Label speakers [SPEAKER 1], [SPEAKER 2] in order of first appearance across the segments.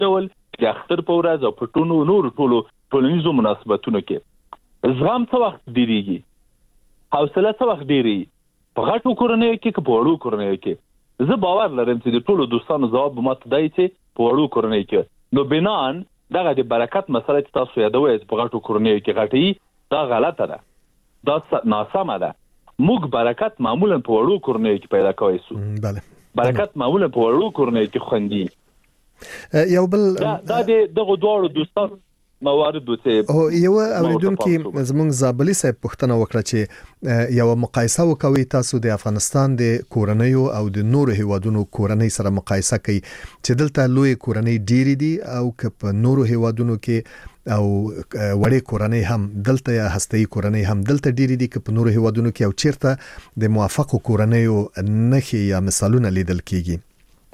[SPEAKER 1] ډول د اختر په ورځ او په ټولو ټولنیزو مناسبتونو کې زغم څه وخت ډیریږي، حوصله څه وخت ډیریږي، په غټو کورنیو کې که په وړو کورنیو کې. زه باور لرم چې د ټولو دوستانو ځواب به ماته دی چې په وړو کورنیو کې. نو بنان دغه د برکت مسله چې تاسو یادوئ په غټو کورنیو کې غټي، دا غلطه ده، دا ناسمه ده. موږ برکت معمولا په وړو کورنیو کې پیدا کوي سو.
[SPEAKER 2] بله،
[SPEAKER 1] برکت معمولا په وړو کورنیو کې خوندي.
[SPEAKER 2] یو بل
[SPEAKER 1] دا دغه دوه دوستان موارد وته
[SPEAKER 2] او یو اوریدونکو زمونږ زابلی صاحب پوښتنه وکړه چې یو مقایسه وکوي تاسو د افغانستان د کورنیو او د نورو هیوادونو کورنۍ سره مقایسه کوي چې دلته لوی کورنۍ ډېری دي او که په نورو هیوادونو کې او وړې کورنۍ هم دلته یا هسته‌ای کورنۍ هم دلته ډېری دي که په نورو هیوادونو کې او چیرته د موافقو کورنیو نښې یا مثالونه لیدل کیږي.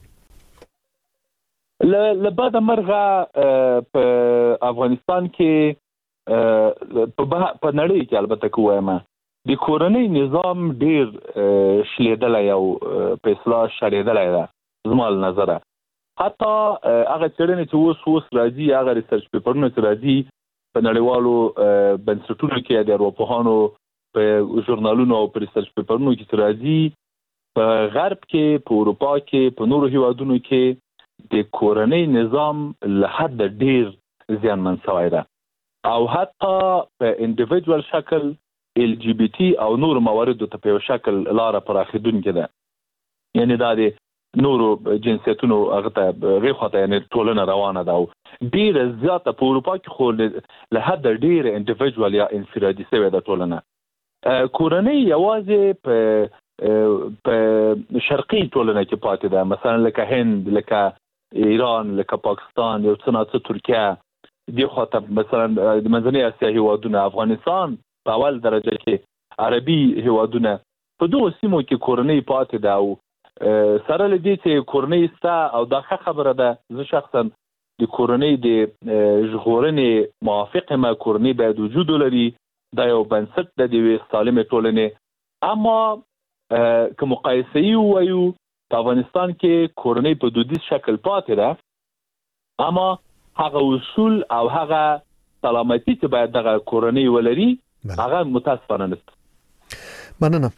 [SPEAKER 1] لبعد مرغه په افغانستان کې په نړۍ کې البته کومه د کورنۍ نظام ډیر شلیدلای او په اصلاح شریدلای ده زموږ نظره. حتی هغه چرنه چې اوس راځي، هغه ریسرچ پیپرونه چې راځي په نړیوالو بنسټونو کې د اروپاهانو په ژورنالونو او په ریسرچ پیپرونو کې راځي، په غرب کې، په اروپا کې، په نورو هیوادونو کې د کورنۍ نظام له حد ډیر زیانمن شوی ده او حتی په انډیویډوال شکل ال جی بی ټي او نور مواردو ته په شکل لار پراخیدونکې ده. یعنی دا د نورو جنسیتونو هغه ته غیر خاطر یعنی ټولنه روانه ده او ډیر زیاته په اروپا کې خو له حد ډیر انډیویډوال یا انفرادي شوی ده ټولنه. کورنۍ یوازې په شرقي ټولنه کې پاتې ده، مثلا لکه هند، لکه ایران، لکه پاکستان، یو څه نه ترکیه، دی خاطر مثلا د منځنۍ اسیا هیوادونه، افغانستان په اول درجه کې، عربي هیوادونه، په دغه سیمو کې کورنۍ پاتې ده. او سره له دې چې کورنۍ ستا او دا خبره ده، زه شخصا د کورنۍ د ژغورنې موافق یم. کورنۍ باید وجود ولري، دا یو بنسټ ده د یوې سالمې ټولنې. اما که مقایسه یې ووایو، په افغانستان کې کورنۍ په دودیز شکل پاتې ده، اما هغه اصول او هغه سلامتی چې باید دغه کورنۍ ولري هغه متاسفانه نشته.
[SPEAKER 2] مننه.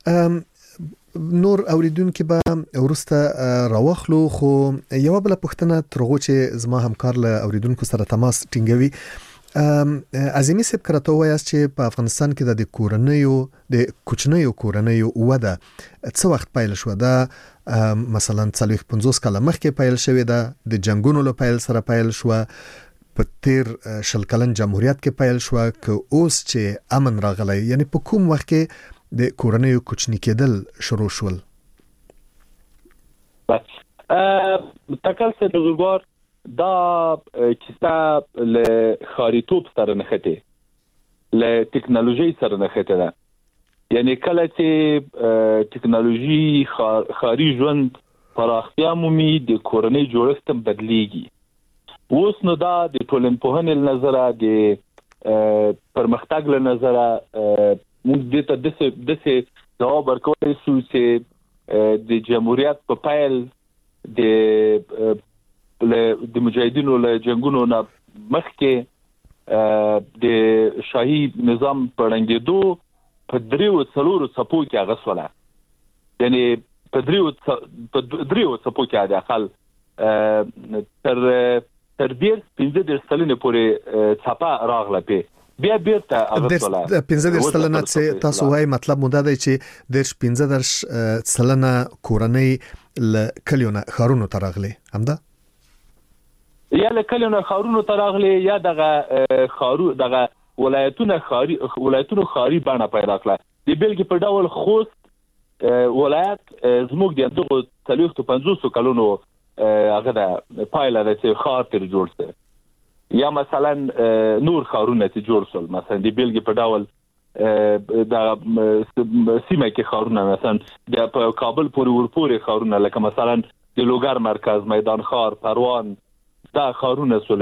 [SPEAKER 2] نور اوریدونکو به ورسته راوخلو، خو یو بل پوښتنه ترغو چې زما همکار له اوریدونکو سره تماس ټینګوي. عظیمی صاحب کرته وایاست چې په افغانستان کې د کورنیو د کوچنیو کورنیو وده څه وخت پیل شو؟ دا مثلا 40-50 کاله مخکې پیل شوې ده، د جنگونو له پیل سره پیل شو، په تیر 20 کلن جمهوریت کې پیل شو، که اوس چې امن راغلی، یعنی په کوم وخت کې د کورنیو کوچنی کېدل شروع شول؟
[SPEAKER 1] تکل څه د بزرګوار دا کیسه له خاریتوب سره نښته، له ټکنالوژي سره نښته ده. یعنی کله چې ټکنالوژي خاري ژوند پراختیا مومي، د کورنۍ جوړښت بدلیږي. اوس نو دا د ټولنپوهنې له نظره، د پرمختګ له نظره، موږ دې ته داسې ځواب ورکولی شو چې د جمهوریت په پیل د مجاهدینو له جنگونو نه مخکې د شاهي نظام په ړنګېدو په 3-4 څپو کې هغه سوله، یعنی په 3 څپو کې د اقل تر 15 سلنه پورې څپه راغله، په بیا بیرته هغه سوله
[SPEAKER 2] 15 سلنه چې تاسو وایي مطلب مو دا دی چې 15 سلنه کورنۍ له کلیونه ښارونو ته راغلي، همدا
[SPEAKER 1] یا له کلیونه ښارونو ته راغلي، یا دغه ولایتونو ښاري بڼه پیدا کړه. د بیلګې په ډول خوست ولایت زموږ د دغه 40-50 کلونو هغه د پایله ده چې ښار تر جوړ شو، یا مثلا نور ښارونه چې جوړ شول. مثلا د بیلګې په ډول د سیمه کې ښارونه، مثلا د کابل پورې ورپورې ښارونه، لکه مثلا د لوګر مرکز، میدان ښار، پروان، دا ښارونه سول.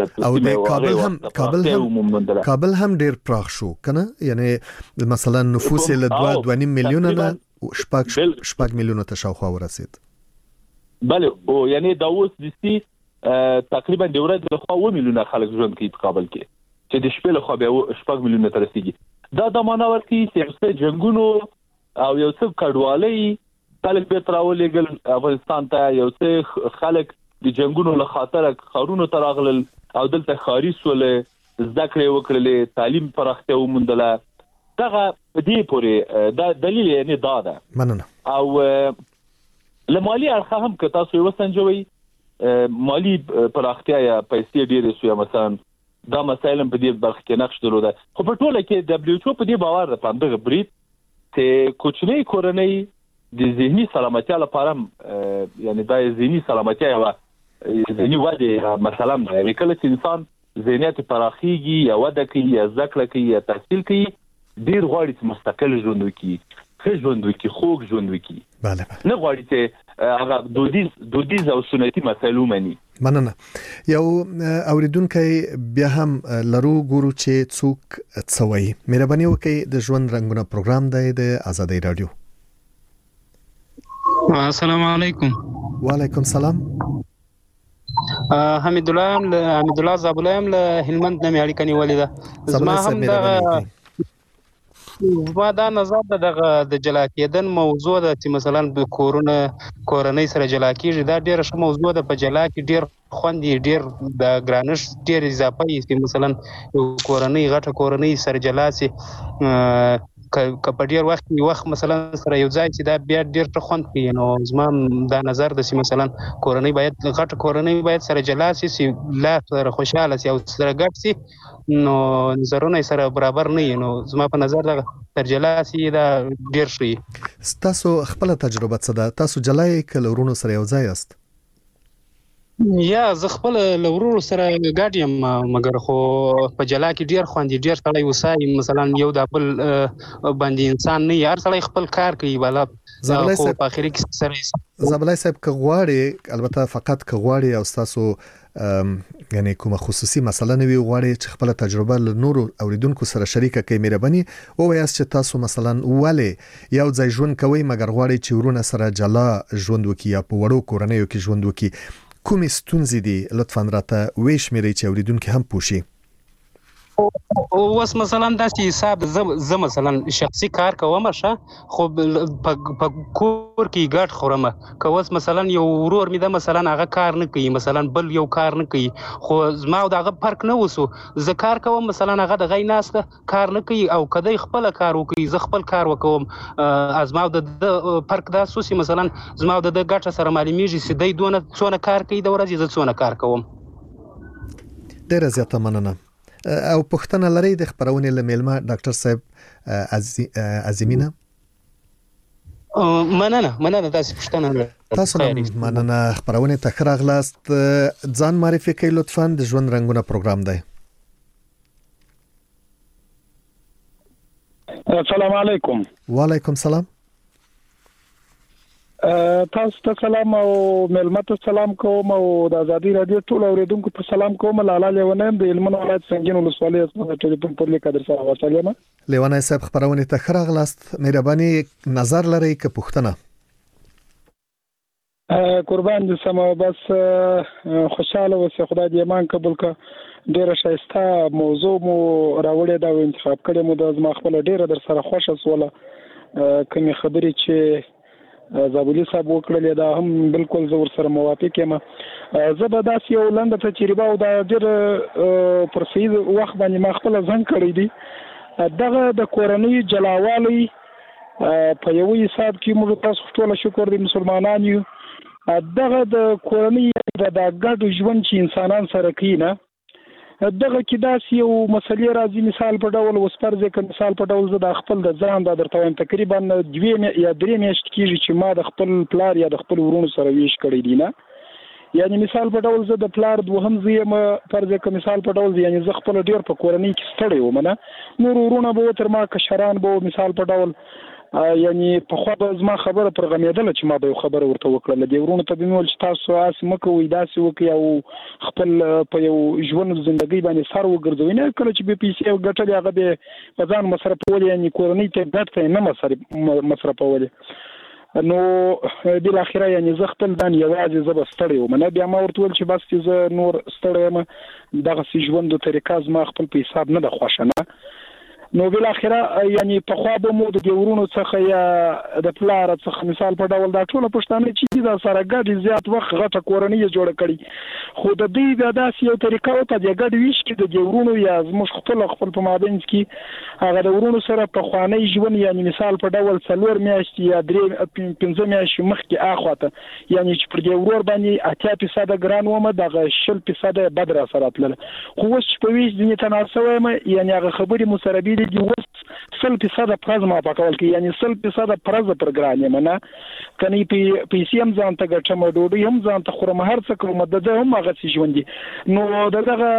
[SPEAKER 2] او کابل هم ډیر پراخ شو کنه، یعنی مثلا نفوس له 2.5 میلیونه نه 6 میلیونه ته شاوخوا ورسید.
[SPEAKER 1] بله، او یعنی دا اوس د تقریبا د ورځې له خوا 2 میلیونه خلک ژوند کوي په کابل کې چې د شپې له خوا بیا 8 میلیونه ته رسیږي دا د معنا ورکوي چې جنگونو او یو څه کډوالۍ خلک به تراولېګل افغانستان ته یو څه خلک د جنگونو له خاطر خارونو تراغلل او دلته خاري سول ذکر وکړلې تعلیم پراختیا ومندله دغه دې پورې دا دلیل یې نه داده
[SPEAKER 2] مننه
[SPEAKER 1] او لمالي اړخ هم که تاسو وسنجوي مالی پراختیا یا پیسې ډېرې سوې مثلا دا مسایل په دې برخه کې نقش درلوده خو په ټوله کې WHO په دې باور ده پاندغه برید چې کوچنی کورنۍ د ذهني سلامتیا لپاره یعنی د ذهني سلامتیا او ذهني وده مثلا کله چې انسان ذهنیت پراخیږي یا وده کوي یا ذکر کوي یا تحصیل کوي ډیر غواړي چې مستقل ژوند وکړي ښه ژوند وکړي خوږ ژوند وکړي
[SPEAKER 2] بله
[SPEAKER 1] نه غواړي چې هغه دودیز او سنتي مسایل ومني
[SPEAKER 2] مننه یو اوریدونکو بیا هم لرو ګورو چې څوک څوي مهرباني وکړئ د ژوند رنگونه پروګرام دی د آزادۍ رادیو
[SPEAKER 3] السلام علیکم
[SPEAKER 2] وعلیکم السلام
[SPEAKER 3] حمید الله زابلایم له هلمند نه اړیکه نیولې ده زما هم دا نظر د جلا کېدن موضوع ده چې مثلا د کورنۍ سره جلا کېږي دا ډېره ښه موضوع ده په جلا کې ډېر خوند ډېر د ګرانښت ډېر اضافه چې مثلا کورنۍ غټه کورنۍ سره جلا سي که په ډیر وخت مثلا سره یو ځای چې دا بیا ډیر ښه خوند کوي نو زما دا نظر د چې مثلا کورنۍ باید غټه کورنۍ باید سره جلا سي لا سره خوشاله سي او سره ګډ سي نو نظرونه سره برابر نه نو زما په نظر دا تر جلا سي دا ډیر ښه
[SPEAKER 2] تاسو خپل تجربه څه ده تاسو جلای کله ورونو سره یو ځای است
[SPEAKER 3] یا زه خپل لورو سره ګډ یم مګر خو په جلا کې ډیر خوندې ډیر سړی وسای مثلا یو د خپل باندې انسان نه یار سړی خپل کار کوي بالا خو په اخر کې سره
[SPEAKER 2] زبلای صاحب کغواړي البته فقط کغواړي او تاسو یعنی کومه خصوصي مسله نه وی غواړي چې خپل تجربه له نورو اوریدونکو سره شریکه کړئ مهرباني او وایاست چې تاسو مثلا ولې یو ځای ژوند کوي مګر غواړي چې ورونه سره جلا ژوند وکړي یا په وړو کورنیو کې ژوند وکړي کومې ستونزې دي لطفاً راته وشمیرئ چې اوریدونکي هم پوښي
[SPEAKER 3] اوس مثلا داسې حساب زه مثلا شخصي کار کوم خو په کور کې ګډ خورم که اوس مثلا یو ورور مې ده مثلا هغه کار نه کوي مثلا بل یو کار نه کوي خو زما او دغه فرق نه وسو زه کار کوم مثلا هغه د غي ناسته کار نه کوي او کدی خپل کار وکړي زه خپل کار وکوم ازما د فرق دا سوسي مثلا زما د ګټه سره معلومیږي چې دای دونه څونه کار کوي د ورځې زه څونه کار کوم
[SPEAKER 2] ډېر زیاته مننه او پښتنه لري د خبرونه لملما ډاکټر صاحب عزیمینه
[SPEAKER 3] مننه تاسو پښتنه
[SPEAKER 2] تاسو مننه خبرونه تکرار غلاست ځان معرفي کوي لطفاً د ژوند رنگونه پروګرام دی
[SPEAKER 4] السلام علیکم
[SPEAKER 2] وعلیکم السلام
[SPEAKER 4] تاسو ته سلام او ملمت سلام کوم او د ازادي رادیو ټول اوریدونکو ته سلام کوم لاله لیونم د هلمند ولایت سنگین ولسوالۍ اسمه ټلیفون پر لیکل سره ورسلم
[SPEAKER 2] لیوانای صاحب خبرونه ته خراغلاست مهرباني نظر لري که پښتنه
[SPEAKER 4] قربان دې سم بس خوشاله اوسه خدای دې ایمان قبول کړه ډیره شایسته موضوع مو راوړې دا انتخاب کړې مو د زما خپل ډیره در سره خوشاله سواله کومې خبرې چې زابلی صاحب وکړل دا هم بالکل زور سره موافق یم زبردست یو لنډه تجربه او دا ډېر پر سید وخت باندې ما خپل ځان کړی دی دغه د کورنۍ جلاوالي په یو حساب کې موږ تاسو ټول شکر دي مسلمانان یو دغه د کورنۍ د ګډ ژوند چې انسانان سره کینه دغه کې داسې یو مسلې راځي مثال په ډول وسپرځه ک مثال په ډول زه د خپل د ځان د درته تقریبا 2 یا 3 میاشتې کېږي چې ما د خپل پلار یا د خپل ورونو سره ویش کړی دی نه یعنی مثال په ډول زه د پلار دوهم زیم فرض ک مثال په ډول یعنی زه خپل ډیر په کورنۍ کې ستړی وم نه نور ورونه به تر ما کشران به مثال په ډول یعنی په خو به زما خبره پر غمیدله چې ما به خبره ورته وکړه د ورونو ته بنول چې تاسو اس مکوې داسې وکي او خپل په یو ژوند ژوندۍ باندې سر وګرځوي نه کله چې به پیسې ګټلې هغه به ځان مصرفول یعنی کورنۍ ته ګټه نه مصرفول نو بل اخره یعنی زه خپل دان یوازې زه بستړی وم نه بیا ما ورته ویل چې بس چې زه نور ستړی یم دغه سي ژوند طریقه زما خپل په حساب نه د خوښه نه نو بل اخره یعنی په خوا به مو د ورونو څخه یا د پلار څخه مثال په ډول دا ټول پښتانه چې دا سره ګډ زیات وخت غټه کورنۍ جوړ کړي خو د دې د داسې یو طریقه او په دې ګډ ویش کې د ورونو یا زموږ خپل په مابین کې هغه د ورونو سره په خواني ژوند یعنی مثال په ډول 4 میاشتې یا 3-5 میاشتې مخکې اخواته یعنی چې پر دې ورور باندې 80% ګران ومه دغه 60% بدر سره تل خو اوس په ویش دې تناسب ما یعنی هغه خبرې مو سره دي اوس 100% پرز ما پکول کې یعنی 100% پرز پر ګرانې منه کني پیسې هم ځان ته ګټم ډوډۍ هم ځان ته خورم هر څه کوم د هم هغه څه ژوند دي نو دغه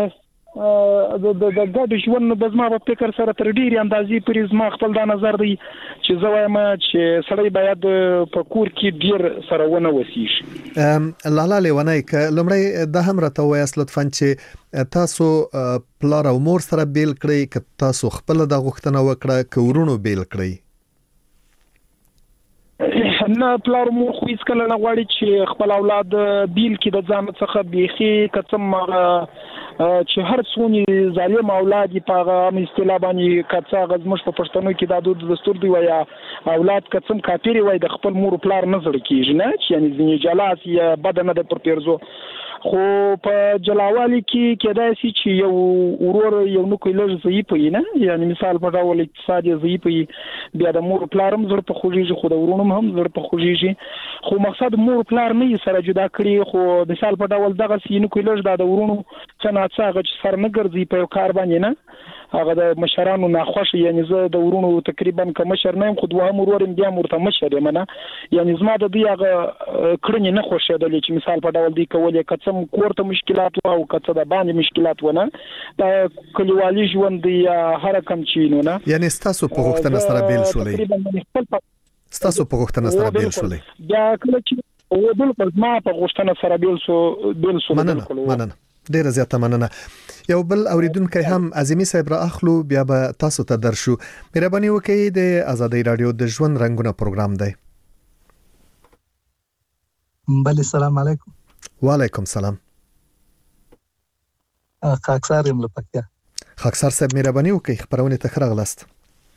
[SPEAKER 4] د ګډ ژوند د زما په فکر سره تر ډیرې اندازې پرې زما خپل دا نظر دی چې زه وایم چې سړی باید په کور کې ډیر سره ونه وسیږي
[SPEAKER 2] لاله لیونای ک لمړی د هم راته وایاست لطفا چې تاسو پلار او مور سره بیل کړئ ک تاسو خپل د غوښتنه وکړه ک ورونو بیل کړئ
[SPEAKER 4] نه پلار مور خو هیڅ کله نه غواړي چې خپل اولاد بیل کې د ځان څخه بيخي کڅم چې هر څونی ظالم اولاد په هغه اصطلاح باندې کڅا غزمش په پښتنو کې د دود دستور دی ویا اولاد کڅم کاپیری وای د خپل مور پلار نظر کیږي نه چې یعنی ځینې جلاس یا بدنه د پر پیرزو خو په جلاوالي کې کېدای شي چې یو ورور یو نو کولر ضعیف وي نه یعنی مثال په ډول اقتصادي ضعیف وي بیا د مور پلارم زړه په خوږیږي خو د ورونو هم زړه په خوږیږي خو مقصد مور پلار نه سره جدا کړي خو مثال په ډول دغه سینو کولر د ورونو څنګه څنګه سر نه ګرځي په کار باندې نه هغه د مشرانو ناخوش یعنی زه د ورونو تقریبا کوم مشر نه خو دوه ورور بیا مرته مشر یم نه یعنی زما د دې هغه کړنی نه خوشیدل چې مثال په ډول دی کولې کڅم کوړه مشکلات او کڅه د باندې مشکلات ونه د کلیوالي ژوند یا هر کم چینو نه
[SPEAKER 2] یعنی تاسو په غوښتنه سره بیل شولې تاسو په غوښتنه سره بیل شولې
[SPEAKER 4] بیا کله چې او بل ما په غوښتنه سره بیل شو
[SPEAKER 2] مننه ډیره زیاته مننه یو بل اوریدونکو هم عظیمی صاحب را اخلو بیا به تاسو ته درشو مهرباني وکړئ د آزادۍ رادیو د ژوند رنگونه پروګرام دی
[SPEAKER 5] بله سلام علیکم
[SPEAKER 2] وعلیکم سلام
[SPEAKER 5] خاکسار یم لپاره
[SPEAKER 2] خاکسار صاحب مهرباني وکړئ خبرونه ته خرغلست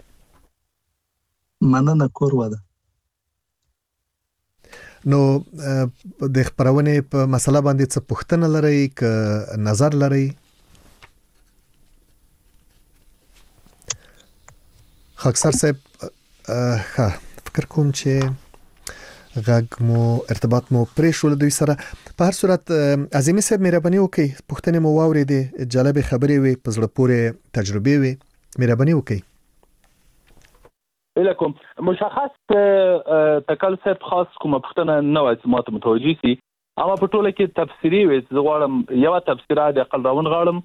[SPEAKER 5] مننه کور وده
[SPEAKER 2] نو د خبرونه په مسله باندې څه پوښتنه لرئ ک نظر لرئ خاکسار صاحب فکر کوم چې غږ مو ارتباط مو پرې شو دوی سره په هر صورت عظیمی صاحب مهرباني وکړئ پوښتنه مو واورېدې جالب خبرې وي په زړه پورې تجربه وي مهرباني وکړئ
[SPEAKER 1] لکم مشخص تکل صاحب خاص کومه پښتنه نه وای چې ماته متوجي سي اما په ټوله کې تفسیری وي زه غواړم یو تفسیر د عقل راون غواړم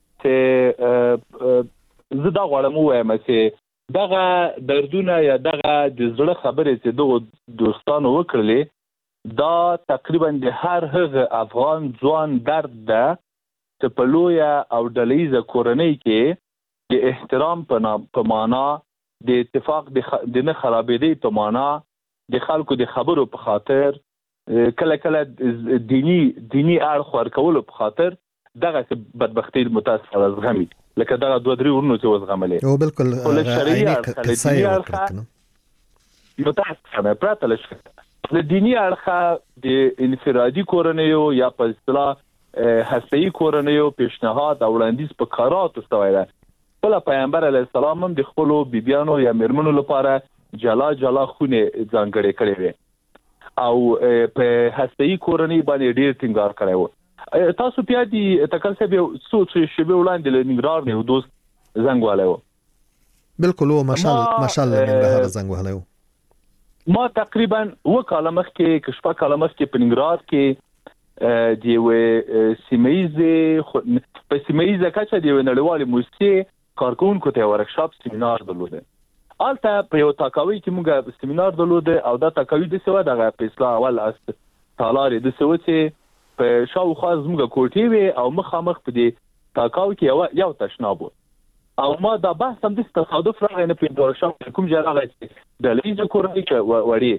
[SPEAKER 1] چې زه دا غواړم وایم چې دغه دردونه یا دغه د زړه خبرې چې دوه دوستانو وکړلې دا تقریبا د هر هغه افغان ځوان درد ده چې په لویه او ډلهیزه کورنۍ کې د احترام په معنا د اتفاق د نه خرابېدې په معنا د خلکو د خبرو په خاطر کله کله دینی اړخ ورکولو په خاطر دغه بدبختی متاسفه زغمي لکه دغه دوه درې ورونو چې وزغملې
[SPEAKER 2] او بالکل
[SPEAKER 1] دینی اړخ متاسفه پراته لشه د دینی اړخ د انفرادي کورنیو یا په اصطلاح هسته‌ای کورنیو پیشنهاد او وړاندیز په کاراتو سویره بل پیغمبر علیه السلام هم د خپل بیبيانو یا مرمنو لپاره جلا خونه ځانګړې کړې وي او په هسته‌ای کورنۍ باندې ډیر ټینګار کړی و تاسو بیا دي تکل څه به سوچ شبه وړاندې لنګرار نه دوست زنګ والو
[SPEAKER 2] بالکل او ماشاءالله ننګرهار زنګ والو
[SPEAKER 1] ما تقریبا وکاله مخکې کشپا کاله مخکې په ننګرهار کې دی و سیمایزه په سیمایزه کچا دی نړیوال موسسه کارکونکو ته ورکشاپ سیمینار درلوده البته په یو تاکاوي کې موږ سیمینار درلوده او دا تاکاوي د سوا دغه په اصلاح اول اس سالاري د سوا چې په شاوخوا زموږ کوټې وي او مخامخ په دې تاکاوي کې یو تشناب او ما دا بحث هم د تصادف راغی نه په ورکشاپ کوم ځای راغی د لیزه کورنۍ کې وړي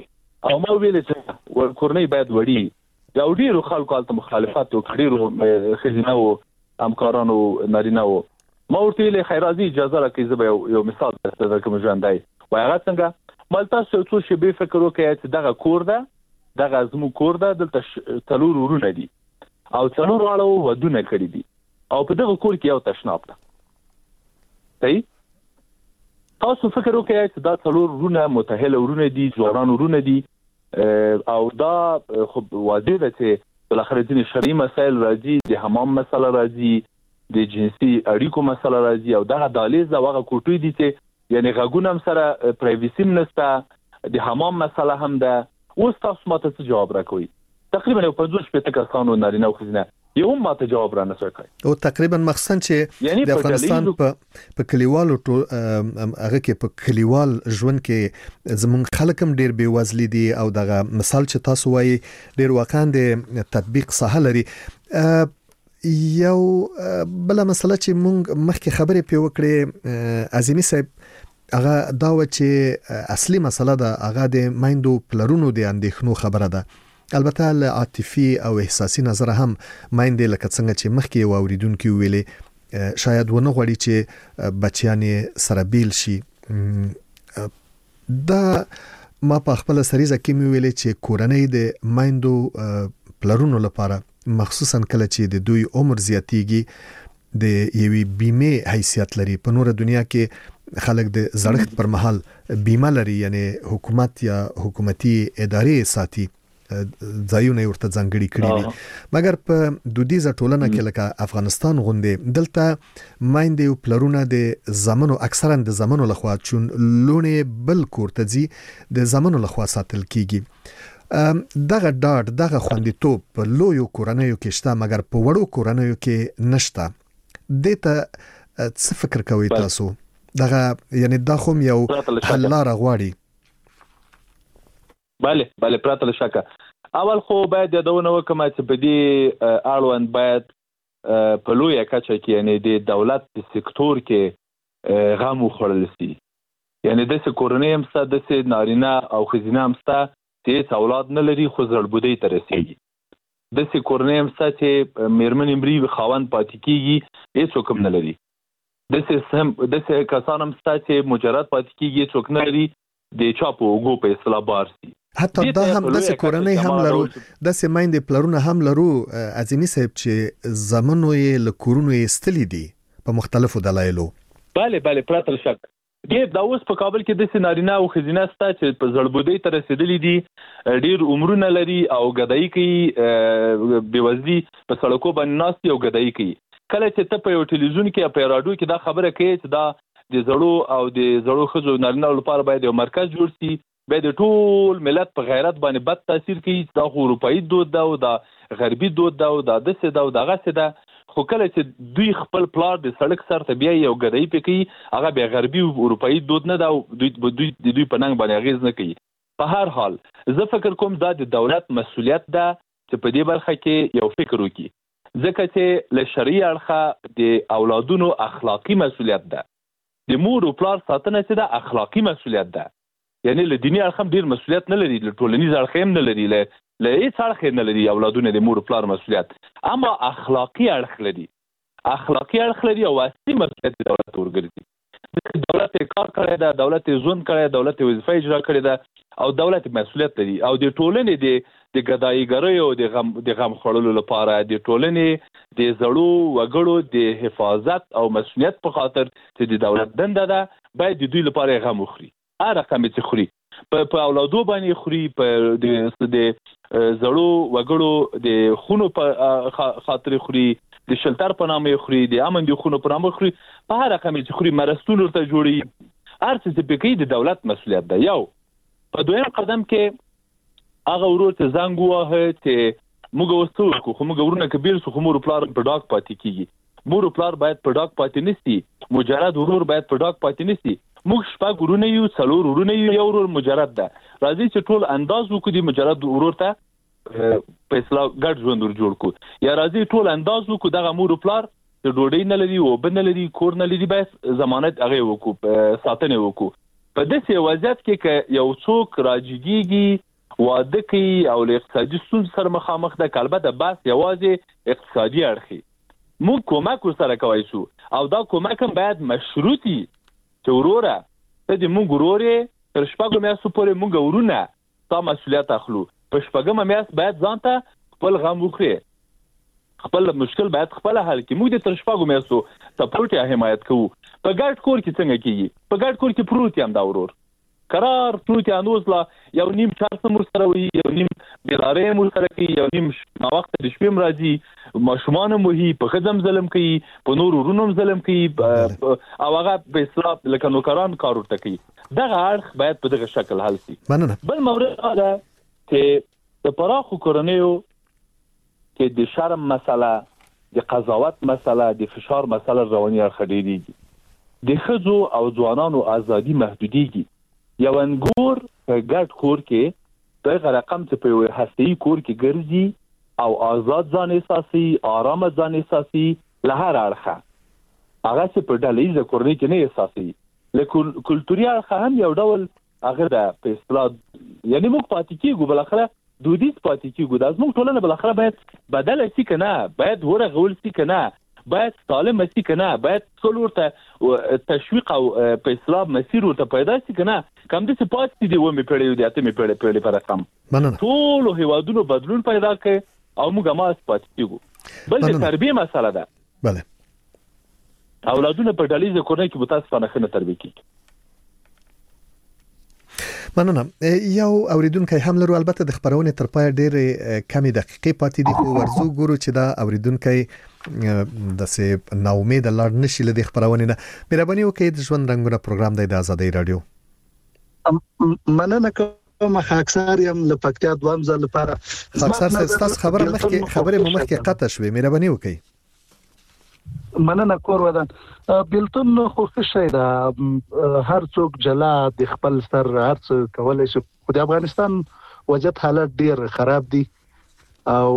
[SPEAKER 1] او ما ویل چې کورنۍ باید وړي یا ډیرو خلکو البته مخالفت او ډیرو خزینه او همکارانو نارینه او ما ورته ویل خیرازي اجازه راکړئ زه به یو مثال درکوم ژوندای وای هغه څنګه مالته څه شی به فکر وکړي چې دغه کور ده دغه زمو کور ده دلته تلور ورونه دي او څلور واړو ودونه کړی دي او په دغه کور کې یو تشناب ده صحیح تاسو فکر وکړئ چې دا څلور ورونه متأهل ورونه دي ځوانان ورونه دي او دا خو واضح ده چې بالاخره ځینې شرعي مسایل راځي د حمام مسله راځي د جنسي اړیکو مسله راځي او دغه دهلیز د هغه کوټوي دي چې یعنی غږونه هم سره پرایویسي هم نشته د حمام مسله هم ده اوس تاسو ماته څه جواب راکوئ تقریبا 50 کسانو نارینه او ښځینه یو هم ماته جواب را نه سکای
[SPEAKER 2] او تقریبا مخصن چې د افغانستان په کلیوالو هغه کې په کلیوال ژوند کې زمونږ خلک هم ډیر بې وزلي دي او دغه مثال چې تاسو وایي ډیر واقعا د تطبیق ساحه لري یو بل مسله چې مونږ مخکې خبرې پې وکړې عظیمي صاحب هغه دا و چې اصلي مسله ده هغه د مایندو پلرونو د اندېښنو خبره ده البته له عاطفي او احساسي نظر هم مایندې لکه څنګه چې مخکې واوریدونکو ویلې شاید ونه غواړي چې بچیان سره بیل شي دا ما په خپل سریزه کې مې ویلې چې کورنۍ د مایندو پلرونو لپاره مخصوصا کله چې د دوی عمر زیاتیږي د یوې بیمه حیثیت لري په نور دنیا کې خلک د زړښت پر مهال بیمه لري یعنی حکومت یا حکومتي ادارې ساتي ځایونه ورته ځانګړي کړي دي مګر په دودیزه ټولنه کې لکه افغانستان غوندې دلته مایندې او پلرونه د زمانو اکثرا د زمانو لخوا چون لونه بل کورته ځي د زمانو لخوا ساتل کیږي دغه ډاډ دغه خوندیتوب په لویو کورنیو کې شته مګر په وړو کورنیو کې نشته دته څه فکر کوي تاسو دغه یعنی دا خو یو حل لاره غواړي
[SPEAKER 1] بله پراته له شکه اول خو باید یادونه وکم چې په دې اړوند باید په لویه کچه کې یعنی د دولت په سکتور کې غم وخوړل شي یعنی د کورنۍ هم ست د نارینه او ښځینه هم ست چې اولاد نه لري خو زړبودۍ ته رسیږي د کورنۍ هم ست چې میرمن امري خاوند پاتې کیږي هیڅ کوم نه لري د کسان هم ست چې مجرد پاتې کیږي څوک نه لري د چاپو وګو په اصطلاح بار سي
[SPEAKER 2] حتی دا هم د کورنۍ هم لرو د سیمایندې پلرونه هم لرو عظیمي صاحب چې زمونو یې لکورونو یې ستلي دي په مختلفو دلایلو
[SPEAKER 1] بله پراته شک ډیر دا اوس په کابل کې د نارینه او ښځینه ستا چې په زړبودۍ ته رسیدلي دي ډیر عمرونه لري او غدای کوي بېوزلي په سړکو باندې ناست او غدای کوي کله چې ته په یو ټلویزیون کې په رادیو کې دا خبره کوي چې دا د زړو او د زړو ښځو نارینه لپاره باید یو مرکز جوړ شي باید ټول ملت په غیرت باندې بد تاثیر کوي دا اروپایي دود ده او دا غربي دود ده او دا دسه ده او دغه څه ده خو کله چې دوی خپل پلار د سړک سر ته بیا یو غدای پکې هغه به غربي او اروپایي دود نه ده دوی په ننګ باندې اغیز نه کوي په هر حال زه فکر کوم دا د دولت مسؤلیت ده چې په دې برخه کې یو فکر وکړي ځکه چې له شرعي اړخه د اولادونو اخلاقی مسؤلیت ده د مور او پلار ساتنه چې د اخلاقی مسؤلیت ده یعنی له دینی اړخ هم ډیر مسؤلیت نه لري له ټولنیز اړخ هم نه لري له هیڅ اړخ نه لري اولادونه د مور او پلار مسؤلیت اما اخلاقی اړخ لري او اصلي مسؤلیت د دولت ورګرځي دولت کار کوي دا دولت ژوند کوي دولت وظیفه اجرا کوي دا او دولت مسؤلیت لري او د ټولنې د غدایګرۍ او د غم خړلو لپاره د ټولنې د زړو وګړو د حفاظت او مسؤلیت په خاطر چې د دولت دنده ده باید د دوی لپاره غم وخوري رقم چې خوري په اولادو باندې خوري په د زړو وګړو د خونو په خاطر خوري د شلتر په نامه خوري د امن د خونو په نامه خوري په هر رقم چې خوري مرستون ورته جوړي هر څه چې بګي د دولت مسؤلیت ده یو په دویم قدم کې هغه ورور ته زنګ واه چې موږ وستو خو موږ ورونه کبیر سو مور پلار په ډاک پاتې کیږي مور پلار باید په ډاک پاتې نشي مجرد ورور باید په ډاک پاتې نشي موږ شپږ ورونه یو څلور ورونه یو ورور مجرد ده راځي چې ټول انداز وکړي مجرد ورور ته په اصطلاح ګډ ژوند ور جوړ کو یا راځي ټول انداز وکړو دغه مور پلار د ډوډۍ نه لري او بن نه لري کور نه لري به ضمانت هغه وکړو ساتنه وکړو په داسې وضعیت کې یو څوک راجګيږي واده کوي او له اقتصادي ستونزو سره مخامخ ده. البته بس یوازې اقتصادي اړخي موږ کومک سره کوي شو او دا کومک هم باید مشروطي چې وروره ته د موږ ورورې تر شپږو میاشتو پورې موږ ورونه تا مسؤلیت اخلو. په شپږمه میاشت باید ځان ته خپل غم وخوري، خپل مشکل باید خپل حل کړي. موږ د تر شپږو میاشتو سپورټ یا حمایت کوو. په ګډ کور کې څنګه کیږي؟ په ګډ کور کې پروت یم دا ورور قرار پروت یا نوز لا یو نیم چارس مر سره وي، یو نیم بیلاره مر سره کوي، یو نیم ما وخت د شپې مرادي ماشومان مو هي په خدم ظلم کوي، په نور ورونو ظلم کوي او هغه به اسلام لکه نوکران کار ورته کوي. دغه اړخ باید په دغه شکل حل شي. بل مورد دا چې د پراخو کورنیو کې د شرم مسله، د قضاوت مسله، د فشار مسله رواني اړخ ډېریږي. د ښځو او ځوانانو ازادي محدودېږي. یو انګور په ګډ کور کې دغه رقم چې په یو هسته‌ای کور کې ګرځي او آزاد ځان احساسي، آرام ځان احساسي، له هر اړخه هغه چې په ډلهیزه کورنۍ کې نه احساسي. له کلتوري اړخه هم یو ډول هغه د په اصطلاح یعنی موږ پاتې کېږو، بلاخره دودیز پاتې کېږو. دا زموږ ټولنه بلاخره باید بدله شي که نه، باید ورغول شي که نه، باید سالم شي که نه، باید ټول ورته تشویق او په اصطلاح مسیر ورته پیدا شي که نه. کوم داسې پاتې دي اومې پیړۍ د اتمې پیړۍ په رقم ټولو هیوادونو بدلون پیدا کړي او موږ هماغسې پاتې کېږو. بل د تربیې مسله ده.
[SPEAKER 2] بله
[SPEAKER 1] اولادونه په ډلهیزه کورنۍ کې متاسفانه ښه نه تربیه کېږي.
[SPEAKER 2] مننه. یو اوریدونکو هم لرو، البته د خبرونې تر پای ډېر کمی دقیقې پاتې دي، خو ورزو ګورو چې دا اوریدونکو د سه ناامید لاړ نشي له خبرونې نه. مهرباني وکړئ د ژوند رنگونه پروګرام د آزادۍ رادیو.
[SPEAKER 5] مننه کوم. اکثر یم له پکتیا دوام ځل لپاره
[SPEAKER 2] اکثر تاسو خبره مخکې قطع شوې. مهرباني وکړئ.
[SPEAKER 5] مننه کور ودان. بیلتون خو څه شي دا هر څوک جلا د خپل سر هر څه کولای شي. خو د افغانستان وضعیت حالت ډیر خراب دي او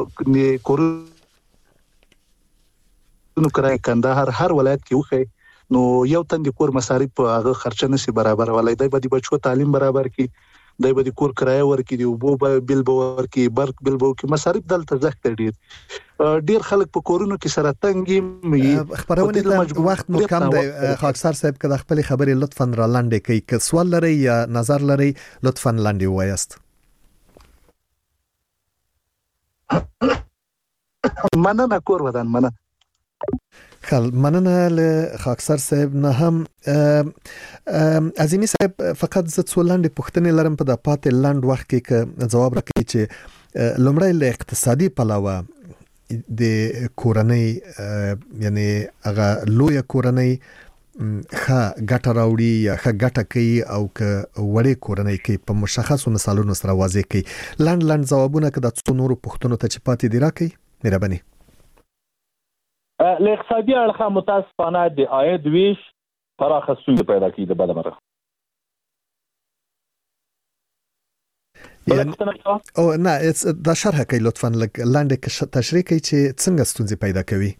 [SPEAKER 5] کورونو کرای کندهار هر ولایت کې وخی نو یو تند کور مصارف هغه خرچه نشي برابر ولای دی به د بچو تعلیم برابر کی، دی به د کور کرایه ورکی، دی وبو بل ورکی، برق بل بو کی مصارف دلته زخت ډیر خلک په کورونو کې سره تنګي.
[SPEAKER 2] خبرونه ته وخت مو کم دی. خاکسار صاحب که د خپل خبرې لطفا را لاندې کوي، که سوال لري یا نظر لري لطفا لاندې وایاست.
[SPEAKER 5] مننه کور ودان. مننه
[SPEAKER 2] مننه له خاکسار صاحب نه هم. عظیمی صاحب فقط زه څو لاندې پوښتنې لرم په د پاتې لاند وخت کې که جواب راکړي چې لومړی له اقتصادي پلوه د کورنۍ یعنی هغه لوی کورنۍ ښه ګټه راوړي یا ښه ګټه کوي او که وړې کورنۍ کوي په مشخصو مثالونو سره واضح کوي. لاند ځوابونه که د څو نورو پوښتنو ته چې پاتې دي راکړي. مهرباني.
[SPEAKER 1] له اقتصادي اړخه متاسفانه د عاید ویش پراخه ستونزې پیدا کوي د بدمره.
[SPEAKER 2] او نه دا شرح کوي لطفا لاندې تشریح کوي چې څنګه ستونزې پیدا کوي.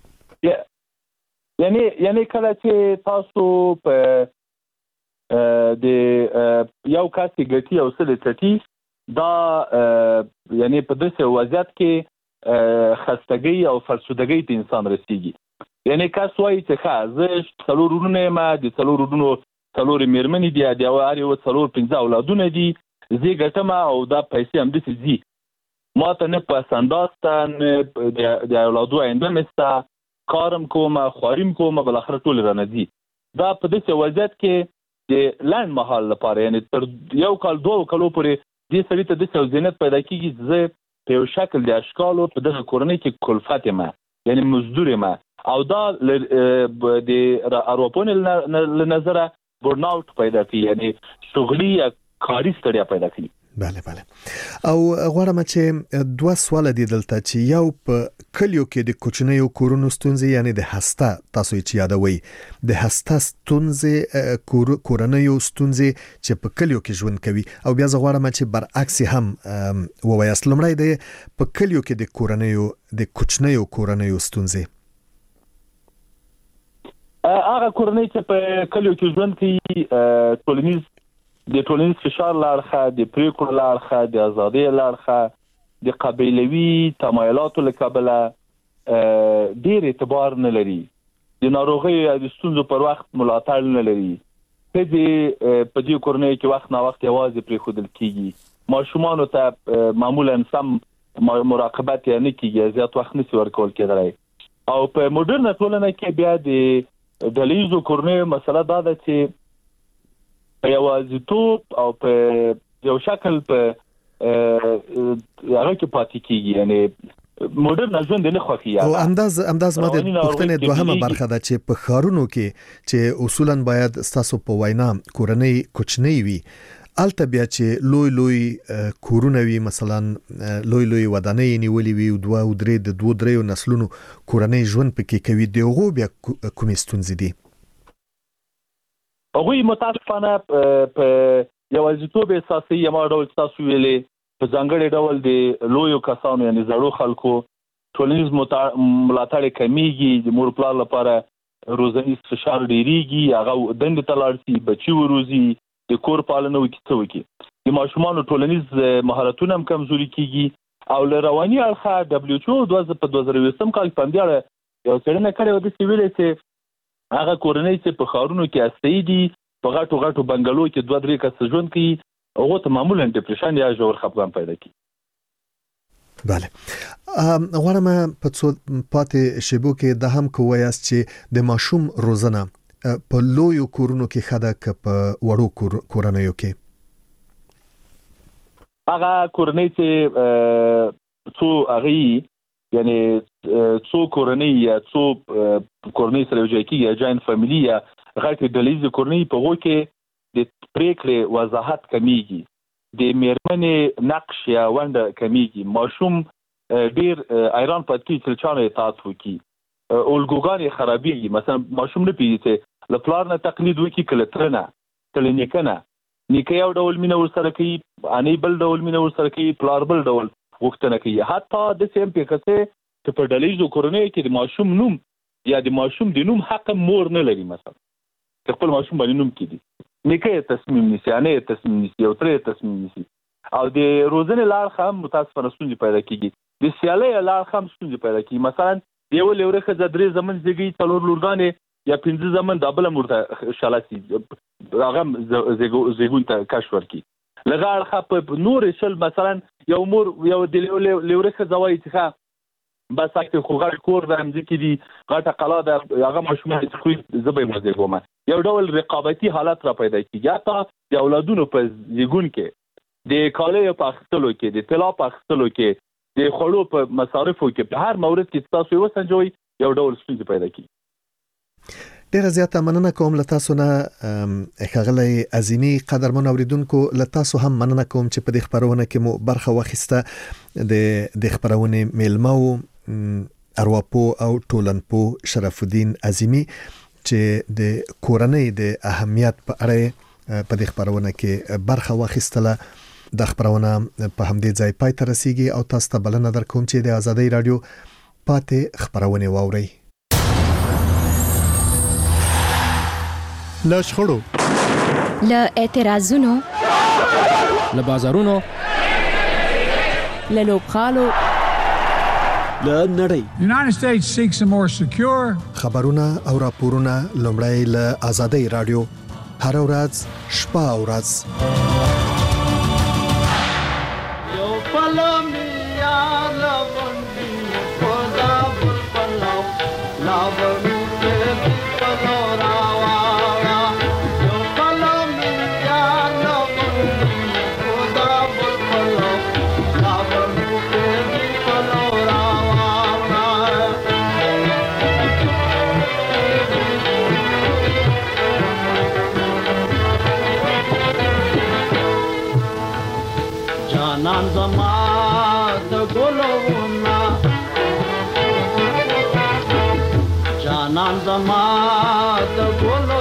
[SPEAKER 1] یعنی کله چې تاسو په د یو کس ګټي او سل چټي دا یعنی په داسې وضعیت کې خستګي او فرسودګي ته انسان رسیږي. یعنی کس وایي چې ښه زه څلور ورونه یم، د څلور ورونو څلور میرمنې دي، د هر یو څلور 15 اولادونه دي، زه ګټم او دا پیسې هم داسې ځي ما ته نه پسنداسته، نه د اولادو آینده مسته، کارم کوم، خواریم کوم، بالاخره ټول رانه ځي. دا په داسې وضعیت کې د لنډ مهال لپاره یعنی تر یو کال 2 کالو پورې دې سړي ته داسې ذهنیت پیدا کېږي زه په یو شکل د اشکالو په دغه کورنۍ کې کلفت یم یعنی مزدور یم او دا د اروپون له نظره برناوت پیدا کوي یعنی شغلي یا کاري ستړیا پیدا کوي.
[SPEAKER 2] بله او غواړم چې دوه سوال دي دلته چې یو په کلیو کې د کوچنیو کورونو ستونزې یعنی د هسته تاسو چې یادوي د هسته ستونزې کورنیو ستونزې چې په کلیو کې ژوند کوي او بیا زه غواړم چې برعکس هم ووایاست. لومړی د په کلیو کې د کوچنیو کورنیو ستونزې
[SPEAKER 1] هغه کورنۍ چې په کلیو کې ژوند کوي ټولنیز د ټولنیز فشار لاړخه، د پریکړو لاړخه، د ازادۍ لاړخه، د قبیلوي تمایلاتو له کبله ډیر اعتبار نه لري، د ناروغي او د ستونزو پر وخت ملاتړ نه لري. په دې کورنۍ کې وخت نا وخت یوازې پریښودل کیږي، ماشومانو ته معمولا سم مراقبت نه کیږي، زیات وخت نشي ورکول کېدای. او په موډرن ټولنه کې بیا د ډلهیزو کورنۍ مسله دا ده چې په یوازیتوب او په یو شکل په هغه کې پاتې کیږي، یعنی موډرن ژوند نه خوښي.
[SPEAKER 2] او انداز ما د پښتنې دوهمه برخه ده چې په خارونو کې چې اصولا باید ستاسو په وینا کورنۍ کوچنی وي، الته بیا چې لوی کورونه وي، مثلا لوی ودانۍ نیولې وي او دوه درې نسلونو کورنۍ ژوند پکې کوي، دغه بیا کومې ستونزې دي؟
[SPEAKER 1] هغوی متاسفانه په یوازیتوب احساسي، یما ډول تاسو ویلې په ځانګړي ډول د لویو کسانو یعنی زړو خلکو ټولنیز ملاتړ کمیږي، د مور پلار لپاره روزنیز فشار ډیریږي، هغه دندې ته لاړ شي، بچي وروزي، د کور پالنه وکړي، د ماشومانو ټولنیز مهارتونه هم کمزوري کیږي. او له رواني اړخه WHO په 2020 کال په اندیاله یو څېړنه کړې و د ویلې چې هغه کورنۍ چې په خارونو کې استئی دي، په غټو بنگلو کې 2-3 کس ژوند کوي، هغه ته معمولا ډیپریشن یا ژور خپګان پیدا کوي.
[SPEAKER 2] بله، غواړم په څو پاتې شیبو کې د هم کویاست چې د ماشوم روزنه په لویو کورونو کې خده ک په وړو کورنیو کې
[SPEAKER 1] هغه کورنۍ چې څو هغه یعنی څو کورنۍ یا څو کورنۍ سره یو ځای کېږي، جاین فامیلی یا غټ ډلهیزه کورنۍ، په هغو کې د پریکړې وضاحت کمیږي، د میرمنې نقش یا ونډه کمیږي، ماشوم ډیر ایران پاتې چې چانه اطاعت وکړي، الګوګان خرابېږي. مثلا ماشوم نه پیږي چې له پلار نه تقلید وکړي، کله ترنه کله نیکه یو ډول مینه ورسره کوي، اني بل ډول مینه ورسره کوي، پلار بل ډول غوښتنه کوي. حتی د سیم په کسه چې په ډلهیزو کورنیو کې د ماشوم نوم یا د ماشوم د نوم حق مور نه لري، مثلا خپل ماشوم باندې نوم کړي، نیکه تصمیم نیسي، اني تصمیم نیسي، او ترې تصمیم نیسي. او د روزنې لارښه هم متاسفانه ستونزې پیدا کیږي، د سیالۍ لارښه هم ستونزې پیدا کیږي. مثلا یو لورخه د 3 زمن زیږي، 4 لورګانې یا 5 زمن د بل مرته شالاسي هغه زیګون ته کش ورکی لغړ په نور شل. مثلا یو مور یو د لورخه زوای چې بس اکه خو غړ کور د امځ کې دي، غټه قلا د هغه مشمول خو زبې مزګومه، یو ډول رقابتي حالت را پیدا کیږي. حتی د اولادونو په زیګون کې، د کالیو په اخیستلو کې، د طلا په اخیستلو کې، د خړو په مصارفو کې، په هر مورد کې تاسو وسنجوي، یو ډول ستونزې پیدا کیږي.
[SPEAKER 2] ډیر زیاته مننه کوم له تاسو نه ښاغلی عظیمي. قدرمن اوریدونکو له تاسو هم مننه کوم چې په دې خبرونه کې مو برخه واخیسته. د خبرونه میلمه ارواپو او ټولنپو شرف الدین عظیمي چې د کورنۍ د اهمیت په اړه په دې خبرونه کې برخه واخیستله. د خبرونه په همدې ځای پای ته رسیږي او تاسو ته بلنه درکوم چې د آزادۍ رادیو پاتې خبرونه واورئ.
[SPEAKER 6] له شخړو،
[SPEAKER 7] له اعتراضونو،
[SPEAKER 6] له بازارونو،
[SPEAKER 7] له لوبخالو،
[SPEAKER 6] له نړۍ.
[SPEAKER 8] United States seeks a more secure.
[SPEAKER 2] خبرونه او راپورونه لومړی له آزادۍ رادیو هر ورځ شپه او ورځ.
[SPEAKER 9] زما د ګلو